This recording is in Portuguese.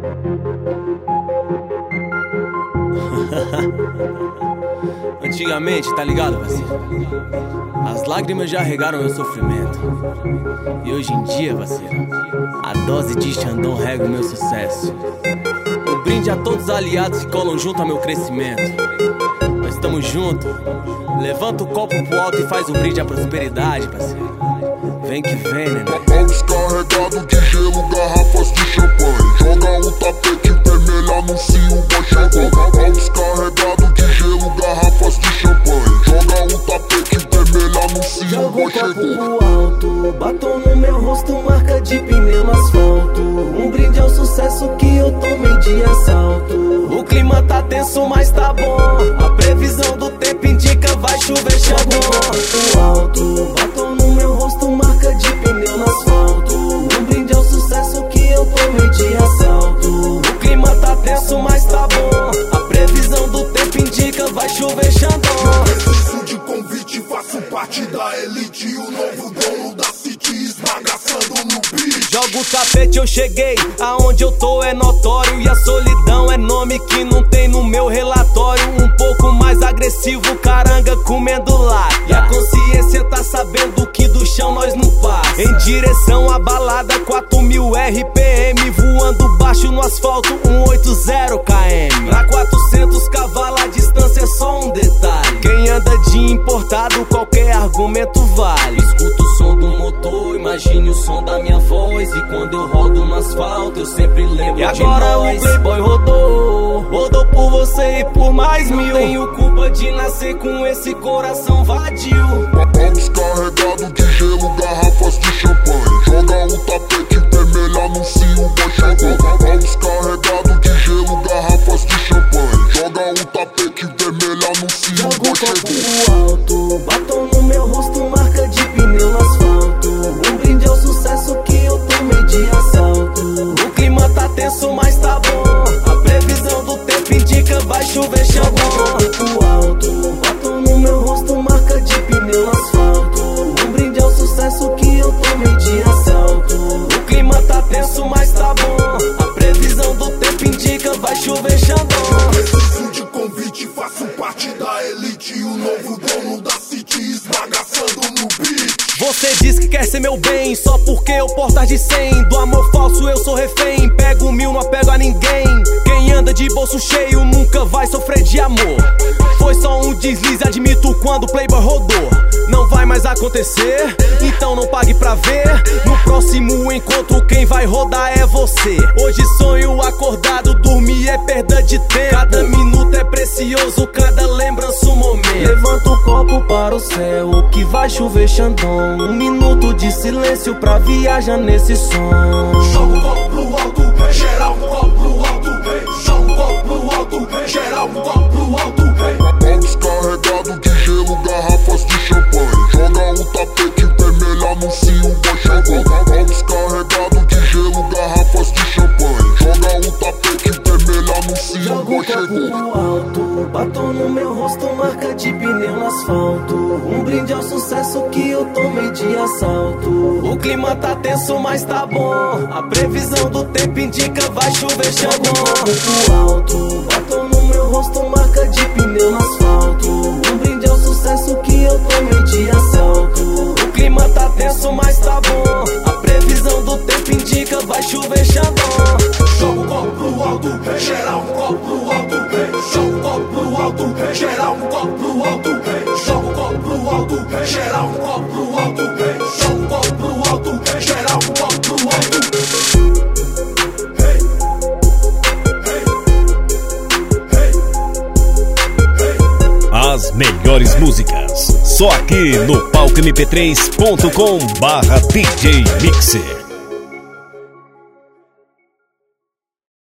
Antigamente, tá ligado, parceiro? As lágrimas já regaram meu sofrimento. E hoje em dia, parceiro, a dose de Xandão rega o meu sucesso. Um brinde a todos os aliados que colam junto ao meu crescimento. Nós estamos juntos. Levanta o copo pro alto e faz um brinde à prosperidade, parceiro. Vem que vem, né? Baldes carregados de gelo, garrafas de champanhe. Joga um tapete vermelho, anuncia o boi chegou. Baldes carregados de gelo, garrafas de champanhe. Joga um tapete vermelho, anuncia o boi chegou. Joga um copo pro alto, batom no meu rosto, marca de pneu no asfalto. Um brinde ao sucesso que eu tomei de assalto. O clima tá tenso, mas tá bom. A previsão do tempo indica vai chover Xandão. Joga um copo pro alto, batom no meu rosto, marca de pneu no asfalto. Um brinde ao sucesso que eu tomei de assalto. O clima tá tenso, mas tá bom. A previsão do tempo indica vai chover Xandão. Preciso de convite, faço parte da elite. O novo dono da City esbagaçando no beat. Joga o tapete, eu cheguei. Aonde eu tô é notório. E a solidão é nome que não tem no meu relatório. Um pouco mais agressivo, caranga comendo lata. E a consciência tá sabendo que do chão nós não passa. Em direção à balada, 4000 RPM. Voando baixo no asfalto, 180 km. Pra 400 cavalos a distância é só um detalhe. Quem anda de importado, qualquer argumento vale. Escuta o som do motor, imagine o som da minha voz. E quando eu rodo no asfalto, eu sempre lembro de nós. E agora o Playboy rodou por você e por mais mil. Não tenho culpa de nascer com esse coração vadio. Baldes carregados de gelo, garrafas de champanhe. Joga um tapete vermelho, anuncia o boi chegou. Baldes carregados de gelo, garrafas de champanhe. Joga um tapete vermelho, anuncia o boi chegou. Joga um copo pro alto, batom no meu rosto, marca de pneu no asfalto. Um brinde ao sucesso que eu tomei de assalto. O clima tá tenso, mas tá bom. A previsão do tempo indica vai chover Xandão. Joga um copo pro alto, batom no meu rosto, marca de pneu no asfalto. Um brinde ao sucesso que eu tomei de assalto. O clima tá tenso, mas tá bom. A previsão do tempo indica vai chover Xandão. Preciso de convite, faço parte da elite. O novo dono da City esbagaçando no beat. Você diz que quer ser meu bem, só porque eu portas de 100. Do amor falso eu sou refém, pego 1000, não apego a ninguém. Quem anda de bolso cheio nunca vai sofrer de amor. Foi só um deslize, admito, quando o Playboy rodou. Não vai mais acontecer, então não pague pra ver. No próximo encontro quem vai rodar é você. Hoje sonho acordado, dormir é perda de tempo. Cada minuto é precioso, cada lembrança um momento. Levanta o copo para o céu, que vai chover Xandão. Um minuto de silêncio pra viajar nesse som. Joga um copo pro alto, geral um copo pro alto. Joga um copo pro alto, geral um copo pro alto. Baldes carregados de gelo, garrafas de champanhe. Joga um tapete vermelho, anuncia o boi chegou. Baldes carregados de gelo, garrafas de champanhe. Joga um tapete vermelho, anuncia o boi chegou. Joga um copo pro alto, batom no meu rosto, marca de pneu no asfalto. Um brinde ao sucesso que eu tomei de assalto. O clima tá tenso, mas tá bom. A previsão do tempo indica vai chover Xandão. Joga um copo pro alto, batom no meu rosto, marca de pneu no asfalto. Um brinde ao sucesso que eu tomei de assalto. O clima tá tenso, mas tá bom. A previsão do tempo indica vai chover Xandão. Joga um copo pro alto, geral um copo pro alto. Joga um copo pro alto, geral um copo pro alto. Joga um copo pro alto, geral um copo pro alto. Joga um copo pro alto, geral um copo pro alto. As melhores músicas, só aqui no palcomp3.com/DJ Mixer.